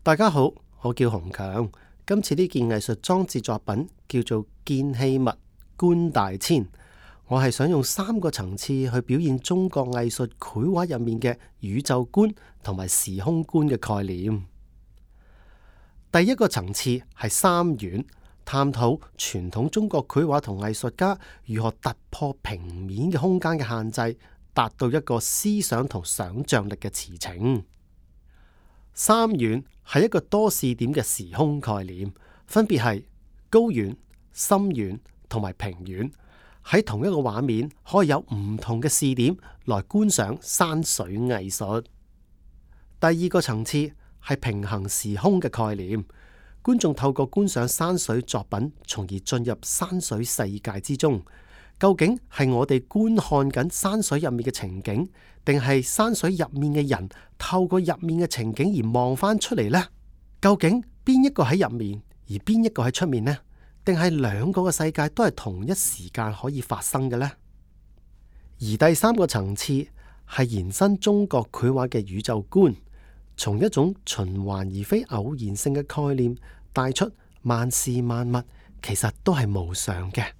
大家好，我叫洪強。今次呢件藝術裝置作品叫做《見器物觀大千》，我係想用3個層次去表現中國藝術繪畫入面嘅宇宙觀同埋時空觀嘅概念。第一個層次係三元，探討傳統中國繪畫同藝術家如何突破平面嘅空間嘅限制，達到一個思想同想象力嘅馳騁。三元係一個多視點嘅時空概念，分別係高遠、深遠同埋平遠。喺同一個畫面可以有唔同嘅視點來觀賞山水藝術。第二個層次係平衡時空嘅概念，觀眾透過觀賞山水作品，從而進入山水世界之中。究竟係我哋觀看緊山水入面嘅情景，定係山水入面嘅人透過入面嘅情景而望翻出嚟呢？究竟邊一個喺入面，而邊一個喺出面呢？定係兩個嘅世界都係同一時間可以發生嘅呢？而第三個層次係延伸中國繪畫嘅宇宙觀，從一種循環而非偶然性嘅概念帶出萬事萬物其實都係無常嘅。